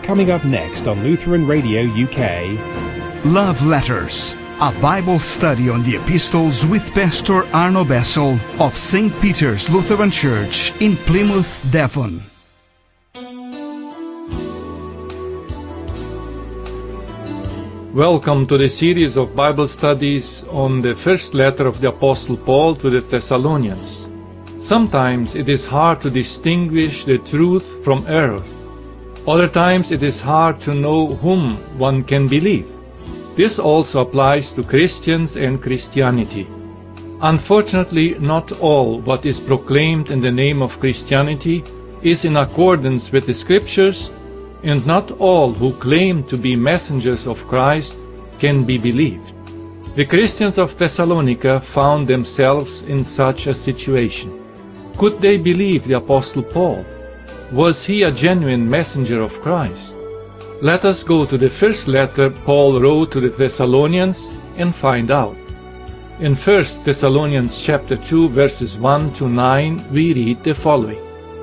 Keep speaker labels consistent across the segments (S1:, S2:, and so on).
S1: Coming up next on Lutheran Radio UK.
S2: Love Letters, a Bible study on the epistles with Pastor Arno Bessel of St. Peter's Lutheran Church in Plymouth, Devon.
S3: Welcome to the series of Bible studies on the first letter of the Apostle Paul to the Thessalonians. Sometimes it is hard to distinguish the truth from error. Other times it is hard to know whom one can believe. This also applies to Christians and Christianity. Unfortunately, not all what is proclaimed in the name of Christianity is in accordance with the Scriptures, and not all who claim to be messengers of Christ can be believed. The Christians of Thessalonica found themselves in such a situation. Could they believe the Apostle Paul? Was he a genuine messenger of Christ? Let us go to the first letter Paul wrote to the Thessalonians and find out. In 1 Thessalonians chapter 2 verses 1 to 9 we read the following.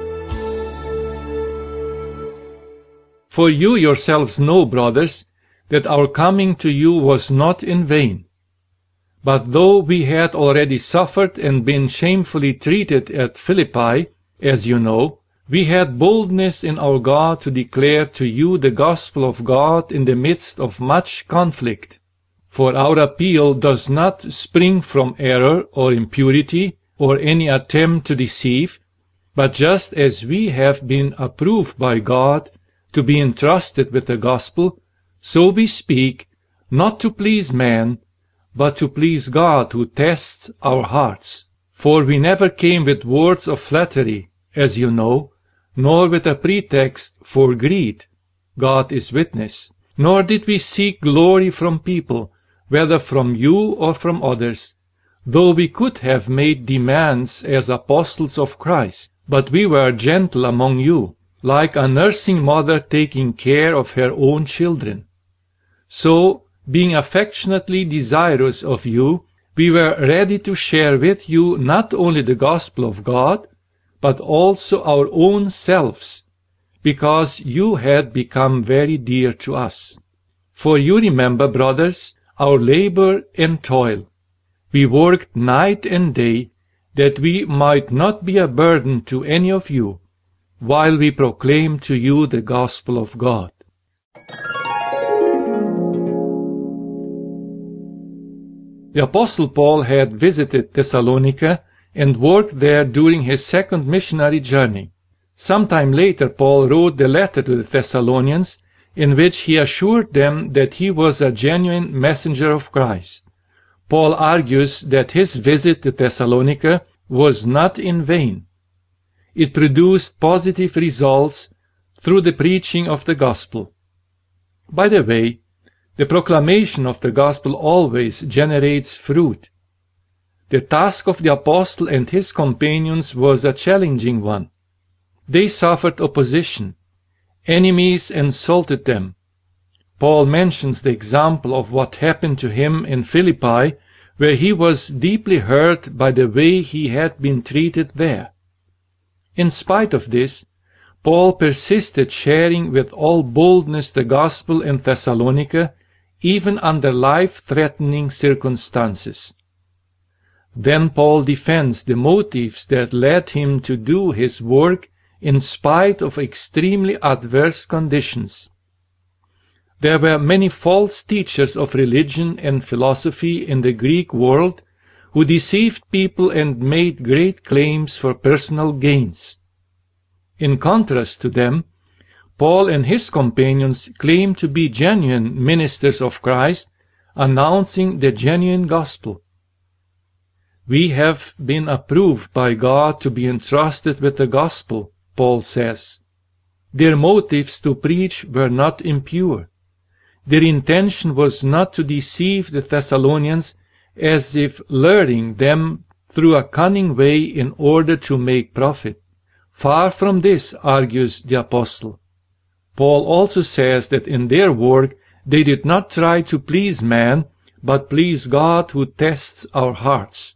S3: For you yourselves know, brothers, that our coming to you was not in vain. But though we had already suffered and been shamefully treated at Philippi, as you know, we had boldness in our God to declare to you the gospel of God in the midst of much conflict. For our appeal does not spring from error or impurity or any attempt to deceive, but just as we have been approved by God to be entrusted with the gospel, so we speak, not to please man, but to please God who tests our hearts. For we never came with words of flattery, as you know, nor with a pretext for greed, God is witness, nor did we seek glory from people, whether from you or from others, though we could have made demands as apostles of Christ, but we were gentle among you, like a nursing mother taking care of her own children. So, being affectionately desirous of you, we were ready to share with you not only the gospel of God, but also our own selves, because you had become very dear to us. For you remember, brothers, our labor and toil. We worked night and day, that we might not be a burden to any of you, while we proclaim to you the gospel of God. The Apostle Paul had visited Thessalonica and worked there during his second missionary journey. Sometime later Paul wrote the letter to the Thessalonians, in which he assured them that he was a genuine messenger of Christ. Paul argues that his visit to Thessalonica was not in vain. It produced positive results through the preaching of the gospel. By the way, the proclamation of the gospel always generates fruit. The task of the apostle and his companions was a challenging one. They suffered opposition. Enemies insulted them. Paul mentions the example of what happened to him in Philippi, where he was deeply hurt by the way he had been treated there. In spite of this, Paul persisted sharing with all boldness the gospel in Thessalonica, even under life-threatening circumstances. Then Paul defends the motives that led him to do his work in spite of extremely adverse conditions. There were many false teachers of religion and philosophy in the Greek world who deceived people and made great claims for personal gains. In contrast to them, Paul and his companions claimed to be genuine ministers of Christ, announcing the genuine gospel. We have been approved by God to be entrusted with the gospel, Paul says. Their motives to preach were not impure. Their intention was not to deceive the Thessalonians as if luring them through a cunning way in order to make profit. Far from this, argues the apostle. Paul also says that in their work they did not try to please man, but please God who tests our hearts.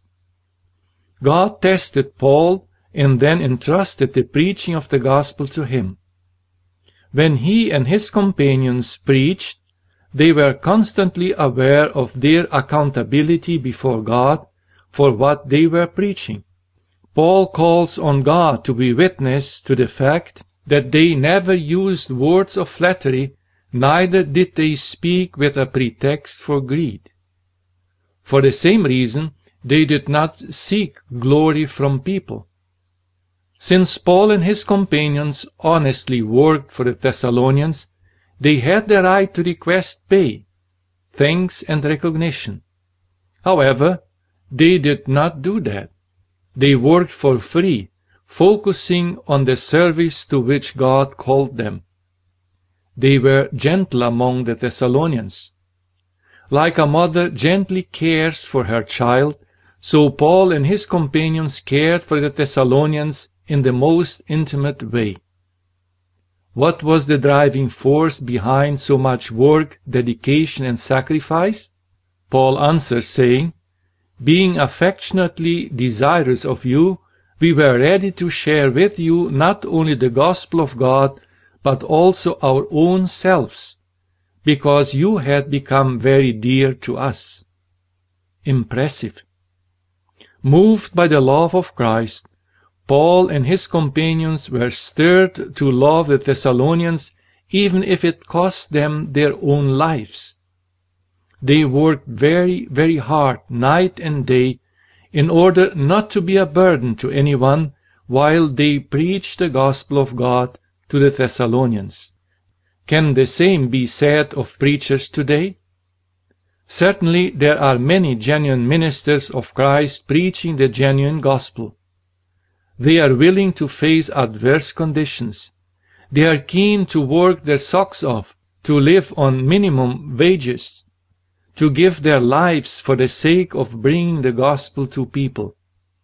S3: God tested Paul and then entrusted the preaching of the gospel to him. When he and his companions preached, they were constantly aware of their accountability before God for what they were preaching. Paul calls on God to be witness to the fact that they never used words of flattery, neither did they speak with a pretext for greed. For the same reason, they did not seek glory from people. Since Paul and his companions honestly worked for the Thessalonians, they had the right to request pay, thanks and recognition. However, they did not do that. They worked for free, focusing on the service to which God called them. They were gentle among the Thessalonians. Like a mother gently cares for her child, so Paul and his companions cared for the Thessalonians in the most intimate way. What was the driving force behind so much work, dedication, and sacrifice? Paul answers saying, "Being affectionately desirous of you, we were ready to share with you not only the gospel of God, but also our own selves, because you had become very dear to us." Impressive. Moved by the love of Christ, Paul and his companions were stirred to love the Thessalonians even if it cost them their own lives. They worked very, very hard night and day in order not to be a burden to anyone while they preached the gospel of God to the Thessalonians. Can the same be said of preachers today? Certainly there are many genuine ministers of Christ preaching the genuine gospel. They are willing to face adverse conditions. They are keen to work their socks off, to live on minimum wages, to give their lives for the sake of bringing the gospel to people.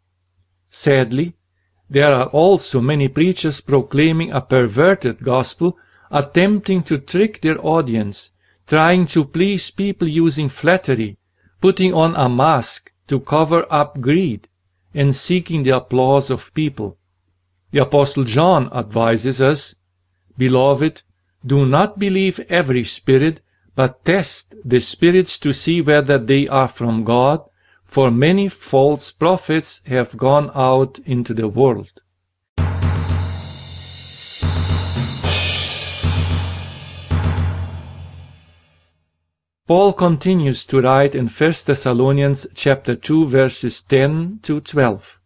S3: Sadly, there are also many preachers proclaiming a perverted gospel, attempting to trick their audience, trying to please people using flattery, putting on a mask to cover up greed, and seeking the applause of people. The Apostle John advises us, "Beloved, do not believe every spirit, but test the spirits to see whether they are from God, for many false prophets have gone out into the world." Paul continues to write in 1 Thessalonians chapter 2 verses 10 to 12.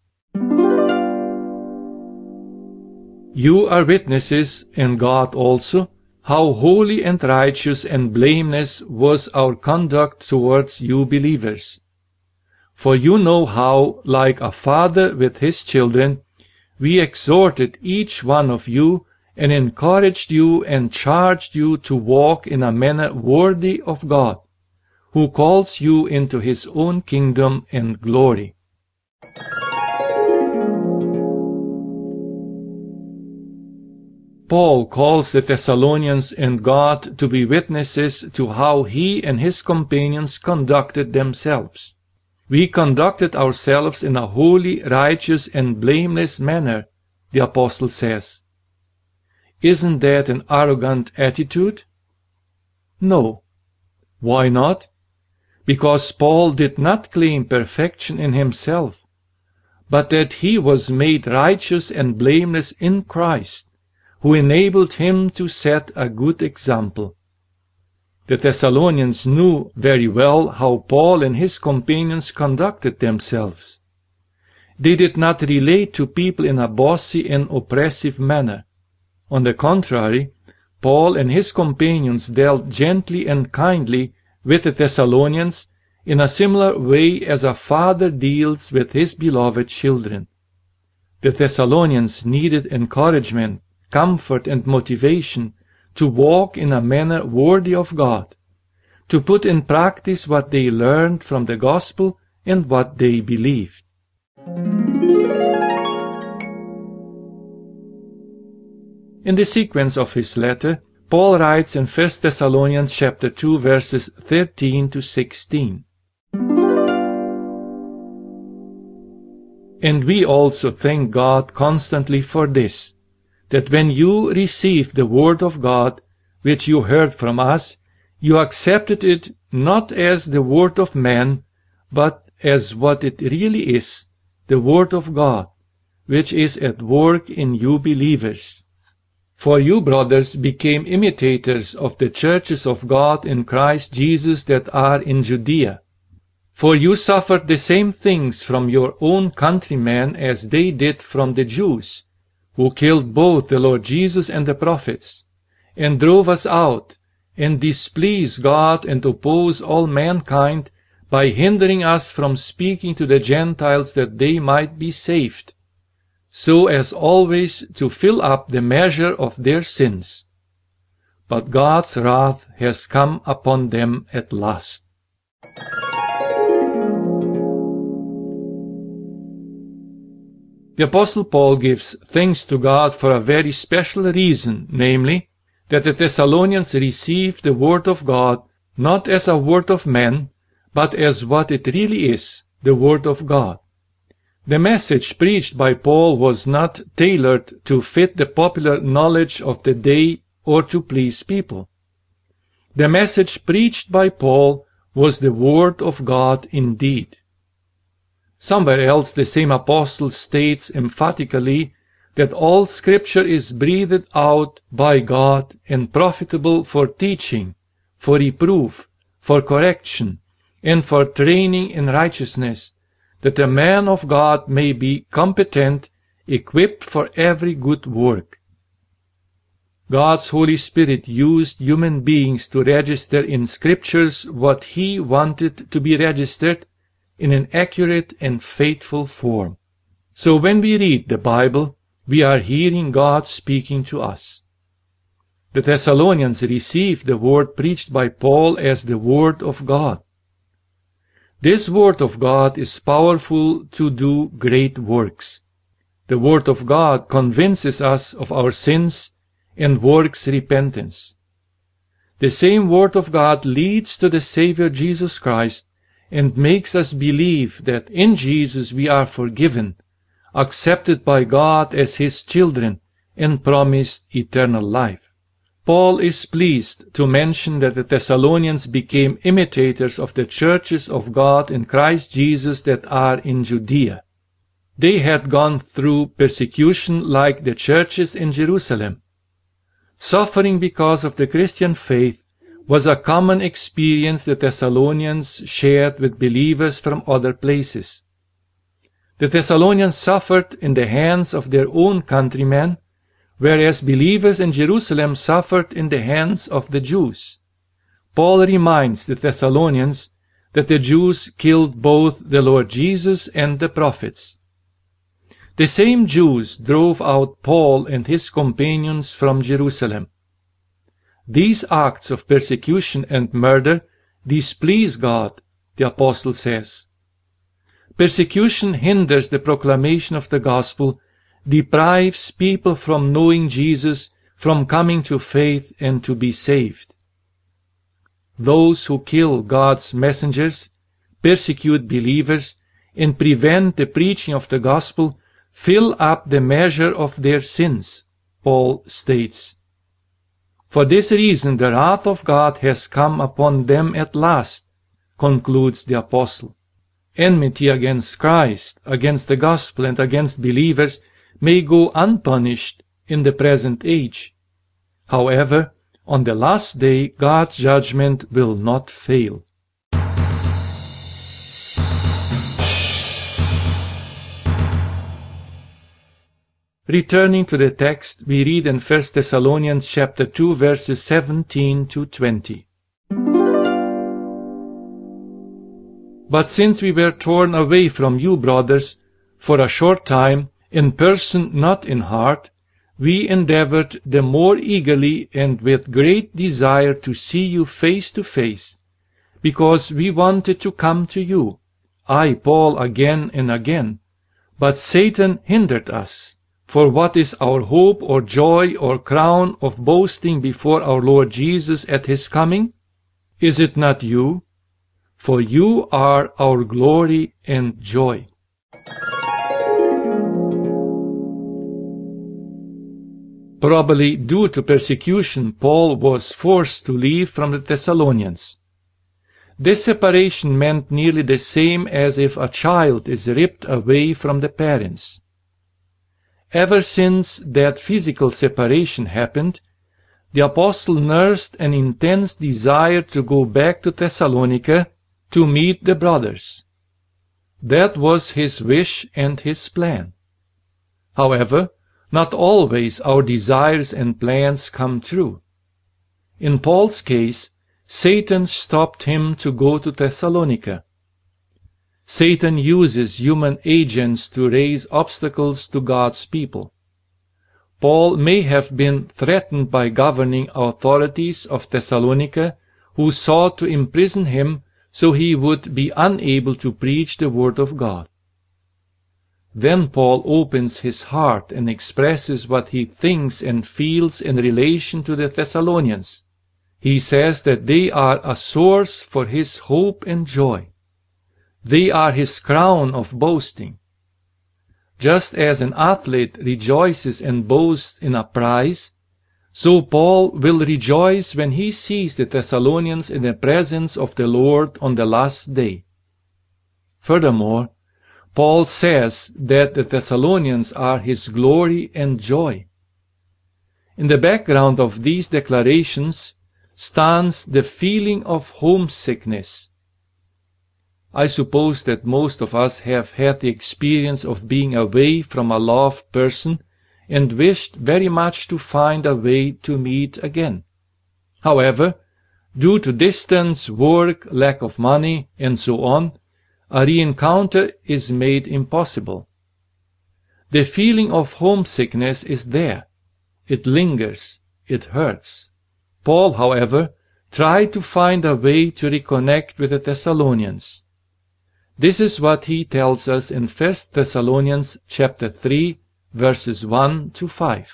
S3: You are witnesses, and God also, how holy and righteous and blameless was our conduct towards you believers. For you know how, like a father with his children, we exhorted each one of you and encouraged you and charged you to walk in a manner worthy of God, who calls you into his own kingdom and glory. Paul calls the Thessalonians and God to be witnesses to how he and his companions conducted themselves. We conducted ourselves in a holy, righteous, and blameless manner, the apostle says. Isn't that an arrogant attitude? No. Why not? Because Paul did not claim perfection in himself, but that he was made righteous and blameless in Christ, who enabled him to set a good example. The Thessalonians knew very well how Paul and his companions conducted themselves. They did not relate to people in a bossy and oppressive manner. On the contrary, Paul and his companions dealt gently and kindly with the Thessalonians in a similar way as a father deals with his beloved children. The Thessalonians needed encouragement, comfort, and motivation to walk in a manner worthy of God, to put in practice what they learned from the gospel and what they believed. In the sequence of his letter, Paul writes in 1 Thessalonians chapter 2 verses 13 to 16. And we also thank God constantly for this, that when you received the word of God, which you heard from us, you accepted it not as the word of man, but as what it really is, the word of God, which is at work in you believers. For you, brothers, became imitators of the churches of God in Christ Jesus that are in Judea. For you suffered the same things from your own countrymen as they did from the Jews, who killed both the Lord Jesus and the prophets, and drove us out, and displease God and oppose all mankind by hindering us from speaking to the Gentiles that they might be saved, so as always to fill up the measure of their sins. But God's wrath has come upon them at last. The Apostle Paul gives thanks to God for a very special reason, namely, that the Thessalonians received the word of God not as a word of man, but as what it really is, the word of God. The message preached by Paul was not tailored to fit the popular knowledge of the day or to please people. The message preached by Paul was the word of God indeed. Somewhere else the same apostle states emphatically that all Scripture is breathed out by God and profitable for teaching, for reproof, for correction, and for training in righteousness, that a man of God may be competent, equipped for every good work. God's Holy Spirit used human beings to register in Scriptures what He wanted to be registered in an accurate and faithful form. So when we read the Bible, we are hearing God speaking to us. The Thessalonians received the word preached by Paul as the word of God. This word of God is powerful to do great works. The word of God convinces us of our sins and works repentance. The same word of God leads to the Savior Jesus Christ and makes us believe that in Jesus we are forgiven, accepted by God as His children, and promised eternal life. Paul is pleased to mention that the Thessalonians became imitators of the churches of God in Christ Jesus that are in Judea. They had gone through persecution like the churches in Jerusalem. Suffering because of the Christian faith was a common experience the Thessalonians shared with believers from other places. The Thessalonians suffered in the hands of their own countrymen, whereas believers in Jerusalem suffered in the hands of the Jews. Paul reminds the Thessalonians that the Jews killed both the Lord Jesus and the prophets. The same Jews drove out Paul and his companions from Jerusalem. These acts of persecution and murder displease God, the apostle says. Persecution hinders the proclamation of the gospel, deprives people from knowing Jesus, from coming to faith and to be saved. Those who kill God's messengers, persecute believers, and prevent the preaching of the gospel fill up the measure of their sins, Paul states. For this reason the wrath of God has come upon them at last, concludes the apostle. Enmity against Christ, against the gospel, and against believers may go unpunished in the present age. However, on the last day God's judgment will not fail. Returning to the text, we read in 1 Thessalonians chapter 2 verses 17 to 20. But since we were torn away from you, brothers, for a short time, in person not in heart, we endeavored the more eagerly and with great desire to see you face to face, because we wanted to come to you, I, Paul, again and again, but Satan hindered us. For what is our hope or joy or crown of boasting before our Lord Jesus at His coming? Is it not you? For you are our glory and joy. Probably due to persecution, Paul was forced to leave from the Thessalonians. This separation meant nearly the same as if a child is ripped away from the parents. Ever since that physical separation happened, the apostle nursed an intense desire to go back to Thessalonica to meet the brothers. That was his wish and his plan. However, not always our desires and plans come true. In Paul's case, Satan stopped him to go to Thessalonica. Satan uses human agents to raise obstacles to God's people. Paul may have been threatened by governing authorities of Thessalonica, who sought to imprison him so he would be unable to preach the word of God. Then Paul opens his heart and expresses what he thinks and feels in relation to the Thessalonians. He says that they are a source for his hope and joy. They are his crown of boasting. Just as an athlete rejoices and boasts in a prize, so Paul will rejoice when he sees the Thessalonians in the presence of the Lord on the last day. Furthermore, Paul says that the Thessalonians are his glory and joy. In the background of these declarations stands the feeling of homesickness. I suppose that most of us have had the experience of being away from a loved person and wished very much to find a way to meet again. However, due to distance, work, lack of money, and so on, a re-encounter is made impossible. The feeling of homesickness is there. It lingers. It hurts. Paul, however, tried to find a way to reconnect with the Thessalonians. This is what he tells us in 1 Thessalonians chapter 3, verses 1 to 5.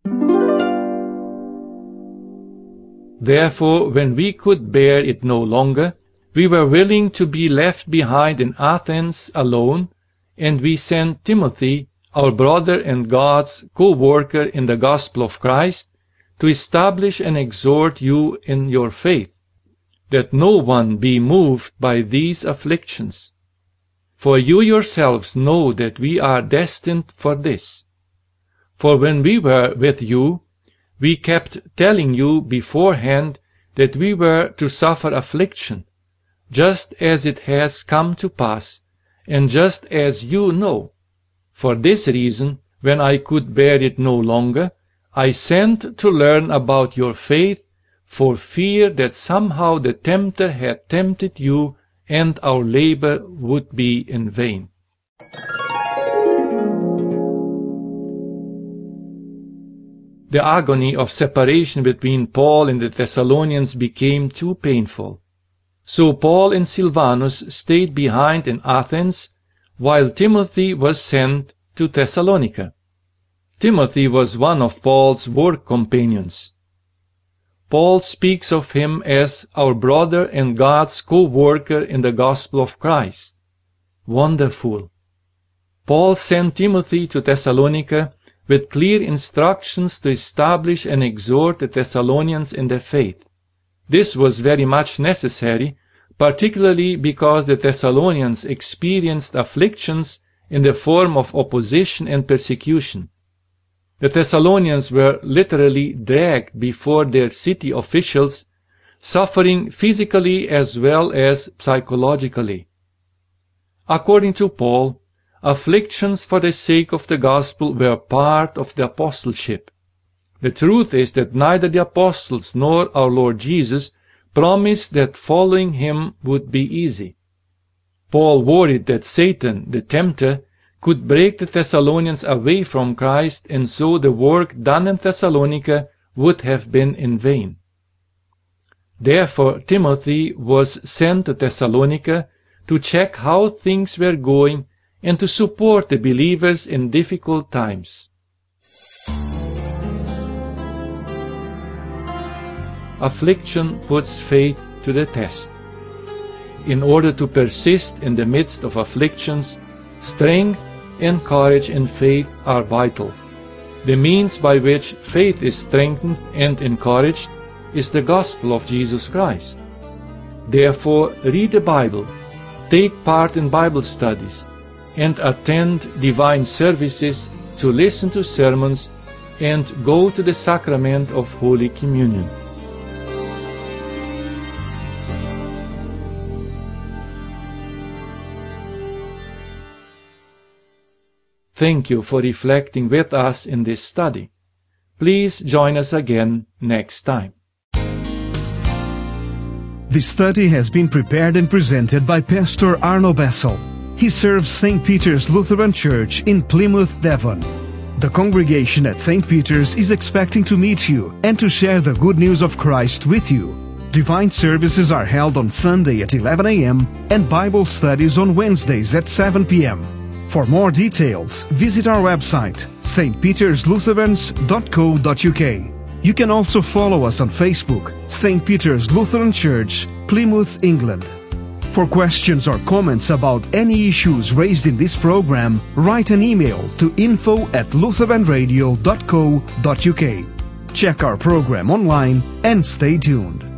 S3: Therefore, when we could bear it no longer, we were willing to be left behind in Athens alone, and we sent Timothy, our brother and God's co-worker in the gospel of Christ, to establish and exhort you in your faith, that no one be moved by these afflictions. For you yourselves know that we are destined for this. For when we were with you, we kept telling you beforehand that we were to suffer affliction, just as it has come to pass, and just as you know. For this reason, when I could bear it no longer, I sent to learn about your faith, for fear that somehow the tempter had tempted you, and our labor would be in vain. The agony of separation between Paul and the Thessalonians became too painful. So Paul and Silvanus stayed behind in Athens, while Timothy was sent to Thessalonica. Timothy was one of Paul's work companions. Paul speaks of him as our brother and God's co-worker in the gospel of Christ. Wonderful! Paul sent Timothy to Thessalonica with clear instructions to establish and exhort the Thessalonians in the faith. This was very much necessary, particularly because the Thessalonians experienced afflictions in the form of opposition and persecution. The Thessalonians were literally dragged before their city officials, suffering physically as well as psychologically. According to Paul, afflictions for the sake of the gospel were part of the apostleship. The truth is that neither the apostles nor our Lord Jesus promised that following him would be easy. Paul worried that Satan, the tempter, could break the Thessalonians away from Christ, and so the work done in Thessalonica would have been in vain. Therefore Timothy was sent to Thessalonica to check how things were going and to support the believers in difficult times. Affliction puts faith to the test. In order to persist in the midst of afflictions, strength and courage and faith are vital. The means by which faith is strengthened and encouraged is the gospel of Jesus Christ. Therefore, read the Bible, take part in Bible studies, and attend divine services to listen to sermons and go to the sacrament of Holy Communion. Thank you for reflecting with us in this study. Please join us again next time.
S2: The study has been prepared and presented by Pastor Arno Bessel. He serves St. Peter's Lutheran Church in Plymouth, Devon. The congregation at St. Peter's is expecting to meet you and to share the good news of Christ with you. Divine services are held on Sunday at 11 a.m. and Bible studies on Wednesdays at 7 p.m. For more details, visit our website, stpeterslutherans.co.uk. You can also follow us on Facebook, St. Peter's Lutheran Church, Plymouth, England. For questions or comments about any issues raised in this program, write an email to info@lutheranradio.co.uk. Check our program online and stay tuned.